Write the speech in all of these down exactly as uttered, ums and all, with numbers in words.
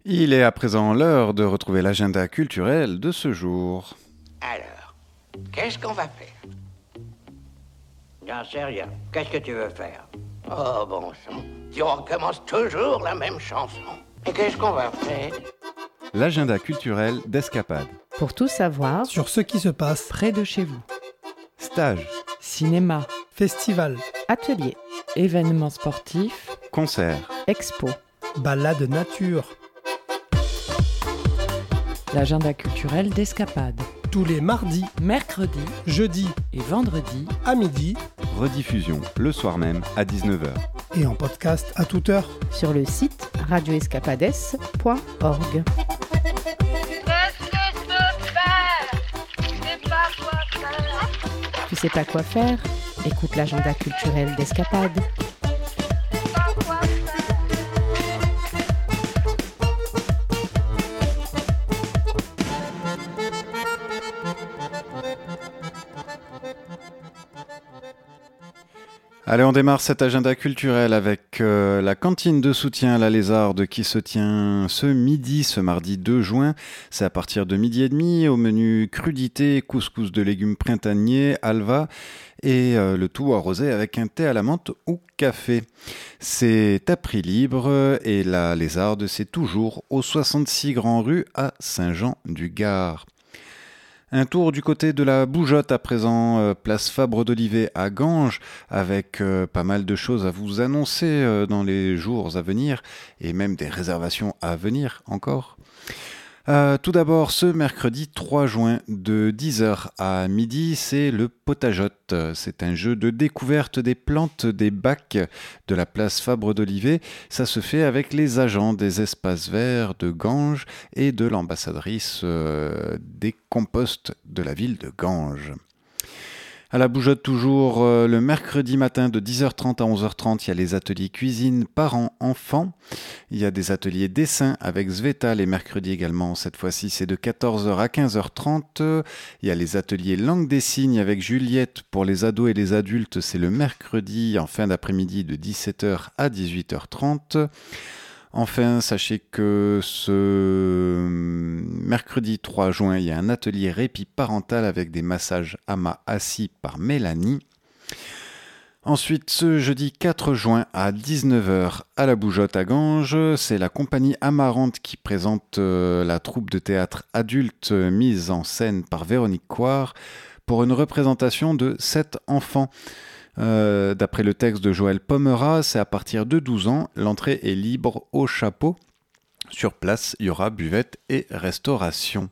Il est à présent l'heure de retrouver l'agenda culturel de ce jour. Alors, qu'est-ce qu'on va faire? J'en sais rien. Qu'est-ce que tu veux faire? Oh, bon sang. Tu recommences toujours la même chanson. Et qu'est-ce qu'on va faire? L'agenda culturel d'Escapade. Pour tout savoir sur ce qui se passe près de chez vous. Stage, Cinéma, festival, atelier, événements sportifs, concert, expo. balade nature, L'agenda culturel d'Escapade. tous les mardis, Mercredi jeudis et vendredi à midi rediffusion le soir même à dix-neuf heures. et en podcast à toute heure. sur le site radio escapades point org. Qu'est-ce que je peux faire? Je sais pas quoi faire. Tu sais pas quoi faire? Écoute l'agenda culturel d'Escapade. Pas quoi faire. Allez, on démarre cet agenda culturel avec euh, la cantine de soutien à la Lézarde qui se tient ce midi, ce mardi deux juin. C'est à partir de midi et demi au menu crudité, couscous de légumes printaniers, halva et euh, le tout arrosé avec un thé à la menthe ou café. C'est à prix libre et la Lézarde, c'est toujours au soixante-six Grand Rue à Saint-Jean-du-Gard. Un tour du côté de la Bougeotte à présent, euh, place Fabre d'Olivet à Ganges, avec euh, pas mal de choses à vous annoncer euh, dans les jours à venir, et même des réservations à venir encore. Euh, tout d'abord, ce mercredi trois juin, de dix heures à midi, c'est le Potageotte. C'est un jeu de découverte des plantes des bacs de la place Fabre d'Olivet. Ça se fait avec les agents des espaces verts de Ganges et de l'ambassadrice euh, des composts de la ville de Ganges. À la Bougeotte toujours, euh, le mercredi matin de dix heures trente à onze heures trente, il y a les ateliers cuisine parents-enfants. Il y a des ateliers dessin avec Sveta les mercredis également. Cette fois-ci, c'est de quatorze heures à quinze heures trente. Il y a les ateliers langue des signes avec Juliette pour les ados et les adultes. C'est le mercredi en fin d'après-midi de dix-sept heures à dix-huit heures trente. Enfin, sachez que ce mercredi trois juin, il y a un atelier répit parental avec des massages à mât assis par Mélanie. Ensuite, ce jeudi quatre juin à dix-neuf heures à la Bougeotte à Ganges, c'est la compagnie Amarante qui présente euh, la troupe de théâtre adulte euh, mise en scène par Véronique Coire pour une représentation de sept enfants. Euh, d'après le texte de Joël Pomera, c'est à partir de douze ans, l'entrée est libre au chapeau. Sur place, il y aura buvette et restauration.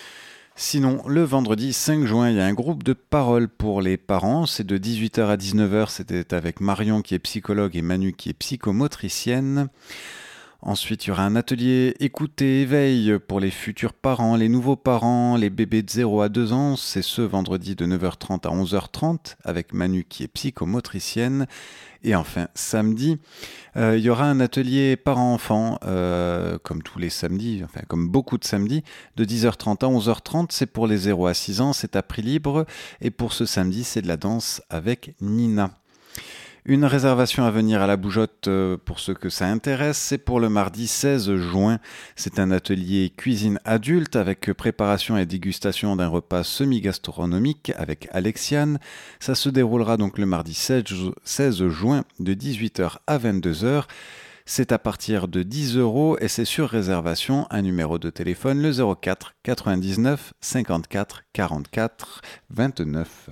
Sinon, le vendredi cinq juin, il y a un groupe de parole pour les parents. C'est de dix-huit heures à dix-neuf heures, c'était avec Marion qui est psychologue et Manu qui est psychomotricienne. Ensuite, il y aura un atelier écoute et éveil pour les futurs parents, les nouveaux parents, les bébés de zéro à deux ans. C'est ce vendredi de neuf heures trente à onze heures trente avec Manu qui est psychomotricienne. Et enfin, samedi, euh, il y aura un atelier parents-enfants, euh, comme tous les samedis, enfin comme beaucoup de samedis, de dix heures trente à onze heures trente. C'est pour les zéro à six ans, c'est à prix libre. Et pour ce samedi, c'est de la danse avec Nina. Une réservation à venir à la Bougeotte euh, pour ceux que ça intéresse, c'est pour le mardi seize juin. C'est un atelier cuisine adulte avec préparation et dégustation d'un repas semi-gastronomique avec Alexiane. Ça se déroulera donc le mardi seize juin de dix-huit heures à vingt-deux heures. C'est à partir de dix euros et c'est sur réservation. Un numéro de téléphone, le zéro quatre quatre-vingt-dix-neuf cinquante-quatre quarante-quatre vingt-neuf.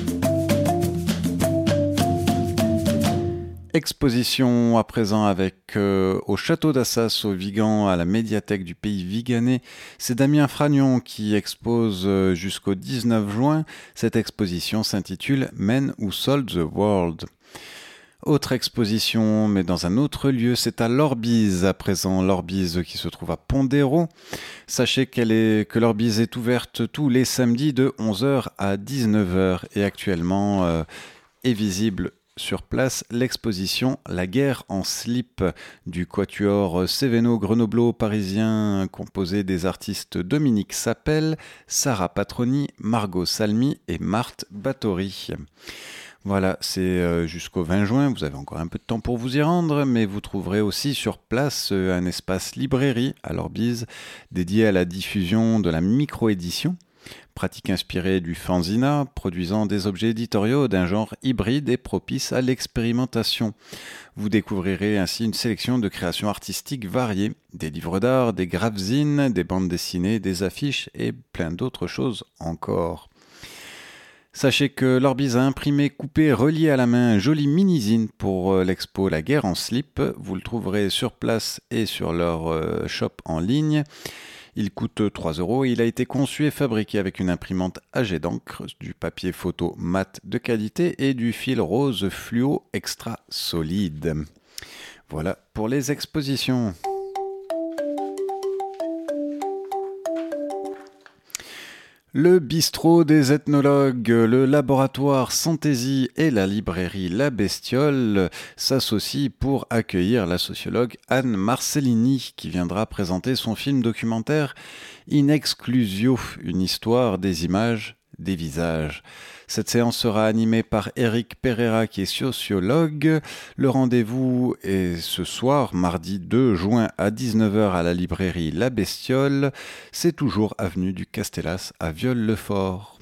Exposition à présent avec euh, au château d'Assas au Vigan à la médiathèque du pays viganais. C'est Damien Fragnon qui expose euh, jusqu'au dix-neuf juin. Cette exposition s'intitule Men Who Sold the World. Autre exposition, mais dans un autre lieu, c'est à l'Orbise à présent. L'Orbise qui se trouve à Pondéro. Sachez qu'elle est, que l'Orbise est ouverte tous les samedis de onze heures à dix-neuf heures et actuellement euh, est visible sur place l'exposition La guerre en slip du quatuor Céveno Grenoblo parisien composé des artistes Dominique Sapel, Sarah Patroni, Margot Salmi et Marthe Bathory. Voilà, c'est euh, jusqu'au vingt juin, vous avez encore un peu de temps pour vous y rendre, mais vous trouverez aussi sur place euh, un espace librairie à l'Orbise dédié à la diffusion de la micro-édition, pratique inspirée du fanzina, produisant des objets éditoriaux d'un genre hybride et propice à l'expérimentation. Vous découvrirez ainsi une sélection de créations artistiques variées, des livres d'art, des graphzines, des bandes dessinées, des affiches et plein d'autres choses encore. Sachez que l'Orbise a imprimé, coupé, relié à la main un joli mini-zine pour l'expo La Guerre en slip. Vous le trouverez sur place et sur leur shop en ligne. Il coûte trois euros et il a été conçu et fabriqué avec une imprimante à jet d'encre, du papier photo mat de qualité et du fil rose fluo extra solide. Voilà pour les expositions. Le bistrot des ethnologues, le laboratoire Santaisie et la librairie La Bestiole s'associent pour accueillir la sociologue Anne Marcellini qui viendra présenter son film documentaire In Exclusio, une histoire des images, des visages. Cette séance sera animée par Eric Pereira qui est sociologue. Le rendez-vous est ce soir, mardi deux juin à dix-neuf heures à la librairie La Bestiole. C'est toujours avenue du Castellas à Viol-le-Fort.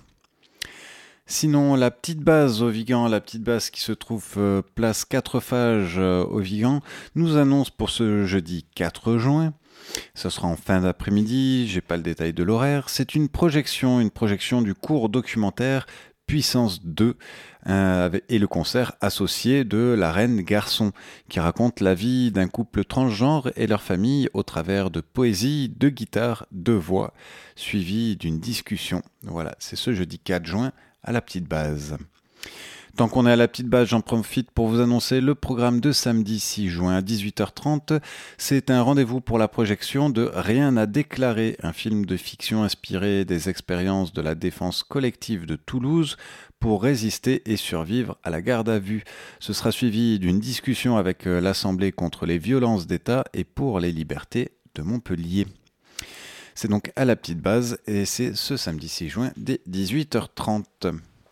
Sinon, la petite base au Vigan, la petite base qui se trouve euh, place Quatrefages euh, au Vigan, nous annonce pour ce jeudi quatre juin. Ce sera en fin d'après-midi, j'ai pas le détail de l'horaire. C'est une projection, une projection du court documentaire Puissance deux euh, et le concert associé de La Reine Garçon qui raconte la vie d'un couple transgenre et leur famille au travers de poésie, de guitare, de voix, suivi d'une discussion. Voilà, c'est ce jeudi quatre juin à la petite base. Tant qu'on est à la petite base, j'en profite pour vous annoncer le programme de samedi six juin à dix-huit heures trente. C'est un rendez-vous pour la projection de Rien à déclarer, un film de fiction inspiré des expériences de la défense collective de Toulouse pour résister et survivre à la garde à vue. Ce sera suivi d'une discussion avec l'Assemblée contre les violences d'État et pour les libertés de Montpellier. C'est donc à la petite base et c'est ce samedi six juin dès dix-huit heures trente.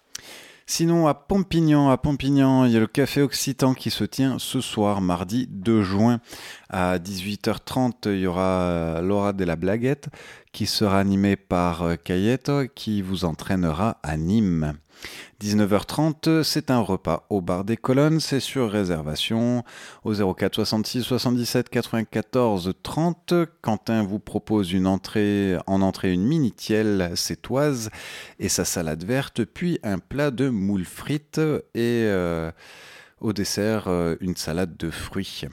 Sinon, à Pompignan, à Pompignan, il y a le Café Occitan qui se tient ce soir, mardi deux juin. À dix-huit heures trente, il y aura Laura de la Blaguette qui sera animée par Cayeto qui vous entraînera à Nîmes. dix-neuf heures trente, c'est un repas au bar des Colonnes, c'est sur réservation au zéro quatre soixante-six soixante-dix-sept quatre-vingt-quatorze trente. Quentin vous propose une entrée, en entrée une mini-tielle sétoise et sa salade verte, puis un plat de moules frites et euh, au dessert euh, une salade de fruits.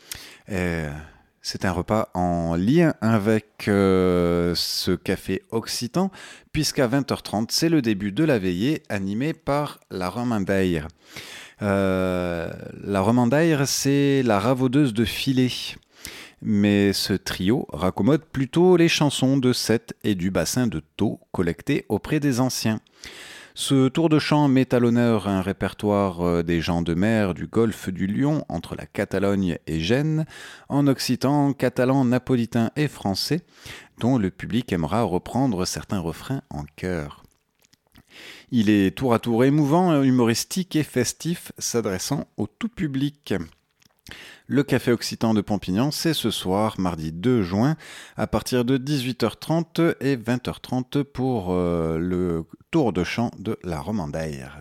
Et c'est un repas en lien avec euh, ce café occitan, puisqu'à vingt heures trente, c'est le début de la veillée animée par la Romandaire. Euh, la Romandaire, c'est la ravaudeuse de filets. Mais ce trio raccommode plutôt les chansons de Sète et du bassin de Thau collectées auprès des anciens. Ce tour de chant met à l'honneur un répertoire des gens de mer du golfe du Lion entre la Catalogne et Gênes, en occitan, catalan, napolitain et français, dont le public aimera reprendre certains refrains en chœur. Il est tour à tour émouvant, humoristique et festif, s'adressant au tout public. Le Café Occitan de Pompignan, c'est ce soir, mardi deux juin, à partir de dix-huit heures trente et vingt heures trente pour euh, le tour de chant de la Romandaire.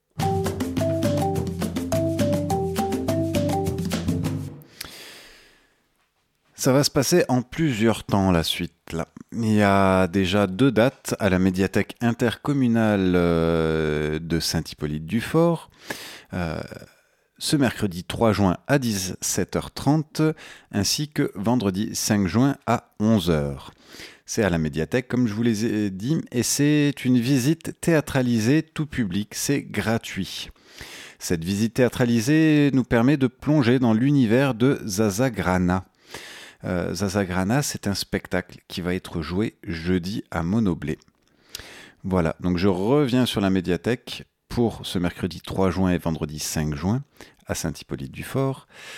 Ça va se passer en plusieurs temps, la suite. Là. Il y a déjà deux dates à la médiathèque intercommunale euh, de Saint-Hippolyte-du-Fort. Euh, ce mercredi trois juin à dix-sept heures trente, ainsi que vendredi cinq juin à onze heures. C'est à la médiathèque, comme je vous l'ai dit, et c'est une visite théâtralisée tout public, c'est gratuit. Cette visite théâtralisée nous permet de plonger dans l'univers de Zazagrana. Euh, Zazagrana, c'est un spectacle qui va être joué jeudi à Monoblé. Voilà, donc je reviens sur la médiathèque pour ce mercredi trois juin et vendredi cinq juin à Saint-Hippolyte-du-Fort.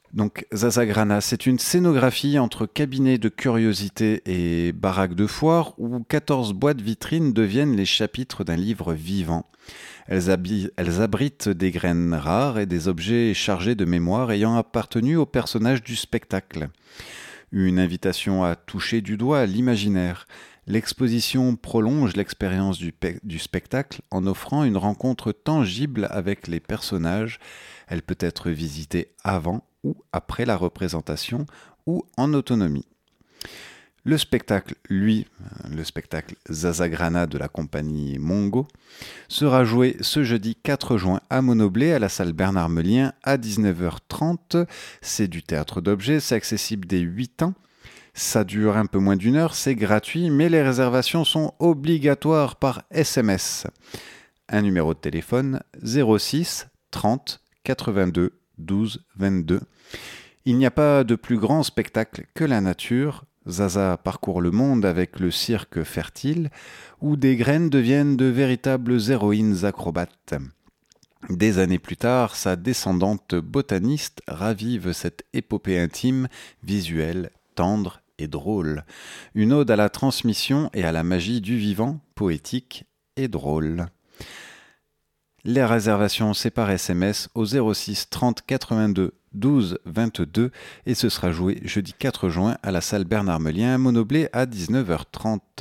Donc Zazagrana, c'est une scénographie entre cabinet de curiosités et baraque de foire où quatorze boîtes vitrines deviennent les chapitres d'un livre vivant. Elles, habi- elles abritent des graines rares et des objets chargés de mémoire ayant appartenu aux personnages du spectacle. Une invitation à toucher du doigt l'imaginaire. L'exposition prolonge l'expérience du, pe- du spectacle en offrant une rencontre tangible avec les personnages. Elle peut être visitée avant ou après la représentation ou en autonomie. Le spectacle, lui, le spectacle Zazagrana de la compagnie Mongo, sera joué ce jeudi quatre juin à Monoblé à la salle Bernard Melien à dix-neuf heures trente. C'est du théâtre d'objets, c'est accessible dès huit ans. Ça dure un peu moins d'une heure, c'est gratuit, mais les réservations sont obligatoires par S M S. Un numéro de téléphone zéro six trente quatre-vingt-deux douze vingt-deux. Il n'y a pas de plus grand spectacle que la nature. Zaza parcourt le monde avec le cirque fertile, où des graines deviennent de véritables héroïnes acrobates. Des années plus tard, sa descendante botaniste ravive cette épopée intime, visuelle, tendre et drôle. Une ode à la transmission et à la magie du vivant, poétique et drôle. Les réservations, c'est par S M S au zéro six trente quatre-vingt-deux douze vingt-deux et ce sera joué jeudi quatre juin à la salle Bernard Melien à Monoblé à dix-neuf heures trente.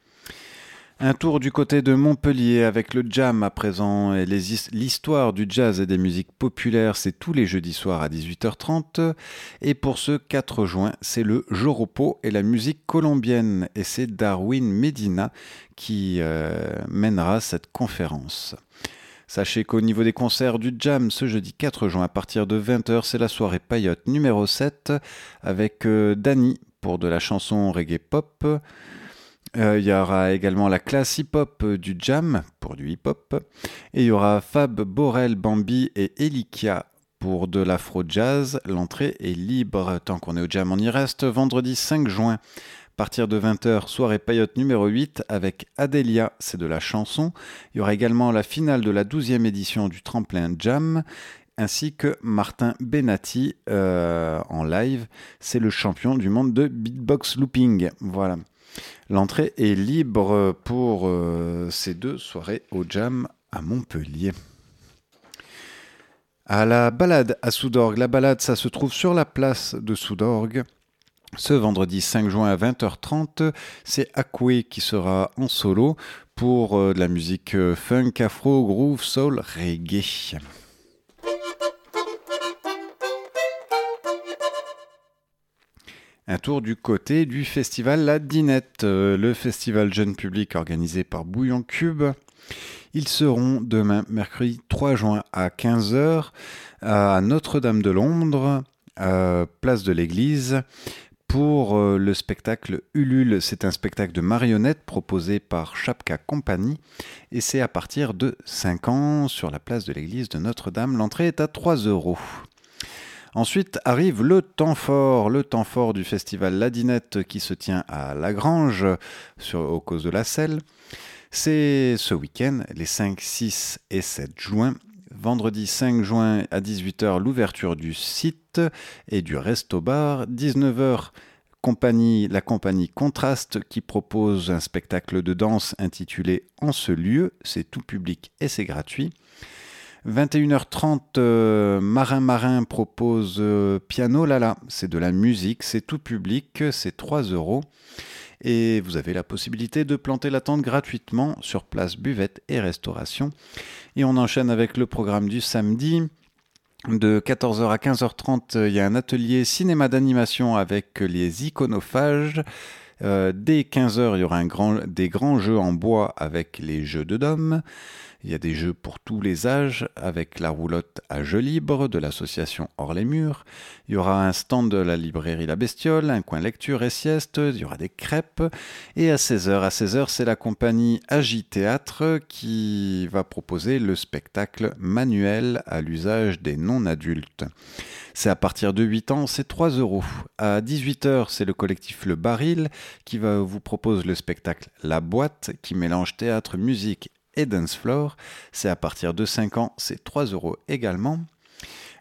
Un tour du côté de Montpellier avec le jam à présent et les, l'histoire du jazz et des musiques populaires, c'est tous les jeudis soirs à dix-huit heures trente. Et pour ce quatre juin, c'est le Joropo et la musique colombienne et c'est Darwin Medina qui euh, mènera cette conférence. Sachez qu'au niveau des concerts du Jam, ce jeudi quatre juin à partir de vingt heures, c'est la soirée paillote numéro sept avec euh, Dany pour de la chanson reggae pop. Euh, il y aura également la classe hip-hop du Jam pour du hip-hop. Et il y aura Fab, Borel, Bambi et Elikia pour de l'afro-jazz. L'entrée est libre. Tant qu'on est au Jam, on y reste. Vendredi cinq juin. À partir de vingt heures, soirée paillote numéro huit avec Adélia, c'est de la chanson. Il y aura également la finale de la douzième édition du Tremplin Jam, ainsi que Martin Benatti euh, en live. C'est le champion du monde de beatbox looping. Voilà. L'entrée est libre pour euh, ces deux soirées au Jam à Montpellier. À la balade à Soudorgues. La balade, ça se trouve sur la place de Soudorgues. Ce vendredi cinq juin à vingt heures trente, c'est Akwe qui sera en solo pour euh, de la musique euh, funk, afro, groove, soul, reggae. Un tour du côté du festival La Dinette, euh, le festival jeune public organisé par Bouillon Cube. Ils seront demain, mercredi trois juin à quinze heures, à Notre-Dame-de-Londres, euh, place de l'Église, pour euh, le spectacle Ulule. C'est un spectacle de marionnettes proposé par Chapka Company et c'est à partir de cinq ans sur la place de l'église de Notre-Dame. L'entrée est à trois euros. Ensuite arrive le temps fort, le temps fort du festival La Dinette qui se tient à Lagrange sur, aux Causes de la Selle. C'est ce week-end, les cinq, six et sept juin. Vendredi cinq juin à dix-huit heures, l'ouverture du site et du resto-bar. dix-neuf heures, compagnie, la compagnie Contraste qui propose un spectacle de danse intitulé « En ce lieu ». C'est tout public et c'est gratuit. vingt et une heures trente, euh, Marin Marin propose euh, Piano Lala. C'est de la musique, c'est tout public, c'est trois euros. Et vous avez la possibilité de planter la tente gratuitement sur place buvette et restauration. Et on enchaîne avec le programme du samedi. De quatorze heures à quinze heures trente, il y a un atelier cinéma d'animation avec les iconophages. Euh, dès quinze heures, il y aura un grand, des grands jeux en bois avec les jeux de Dôme. Il y a des jeux pour tous les âges avec la roulotte à jeux libres de l'association Hors les Murs. Il y aura un stand de la librairie La Bestiole, un coin lecture et sieste, il y aura des crêpes. Et à seize heures, à seize heures, c'est la compagnie Agi Théâtre qui va proposer le spectacle manuel à l'usage des non-adultes. C'est à partir de huit ans, c'est trois euros. À dix-huit heures, c'est le collectif Le Baril qui va vous propose le spectacle La Boîte qui mélange théâtre, musique et dance floor. C'est à partir de cinq ans, c'est trois euros également.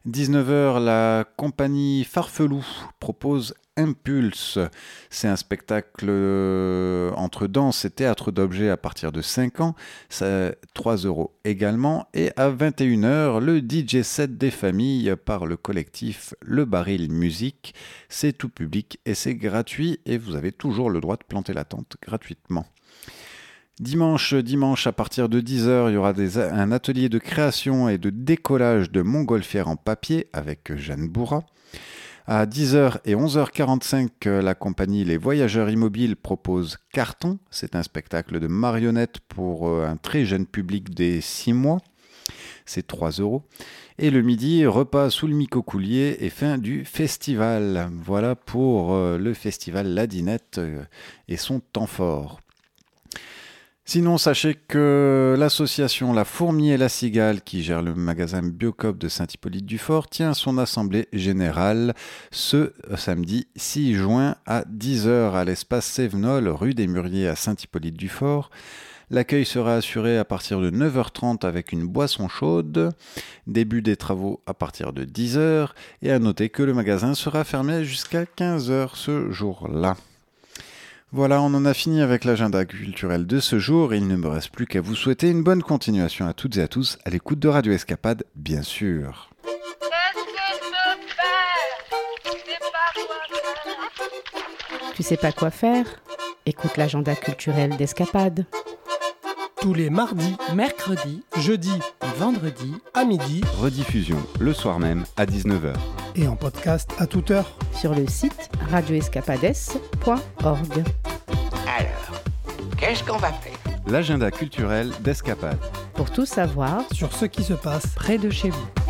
dix-neuf heures, la compagnie Farfelou propose Impulse. C'est un spectacle euh, entre danse et théâtre d'objets à partir de cinq ans. C'est trois euros également. Et à vingt et une heures, le D J set des familles par le collectif Le Baril Musique. C'est tout public et c'est gratuit. Et vous avez toujours le droit de planter la tente gratuitement. Dimanche, dimanche, à partir de dix heures, il y aura des, un atelier de création et de décollage de montgolfière en papier avec Jeanne Bourra. À dix heures et onze heures quarante-cinq, la compagnie Les Voyageurs Immobiles propose Carton. C'est un spectacle de marionnettes pour un très jeune public des six mois. C'est trois euros. Et le midi, repas sous le micocoulier et fin du festival. Voilà pour le festival La Dinette et son temps fort. Sinon, sachez que l'association La Fourmi et la Cigale, qui gère le magasin Biocoop de Saint-Hippolyte-du-Fort, tient son assemblée générale ce samedi six juin à dix heures à l'espace Sévenol, rue des Mûriers à Saint-Hippolyte-du-Fort. L'accueil sera assuré à partir de neuf heures trente avec une boisson chaude. Début des travaux à partir de dix heures. Et à noter que le magasin sera fermé jusqu'à quinze heures ce jour-là. Voilà, on en a fini avec l'agenda culturel de ce jour. Il ne me reste plus qu'à vous souhaiter une bonne continuation à toutes et à tous, à l'écoute de Radio Escapade, bien sûr. Qu'est-ce que je peux faire? Je sais pas quoi faire. Tu sais pas quoi faire? Écoute l'agenda culturel d'Escapade. Tous les mardis, mercredi jeudis et vendredi à midi Rediffusion le soir même à dix-neuf heures. et en podcast à toute heure. Sur le site radio escapades point org. Alors, qu'est-ce qu'on va faire? L'agenda culturel d'Escapade. Pour tout savoir, Sur ce qui se passe près de chez vous.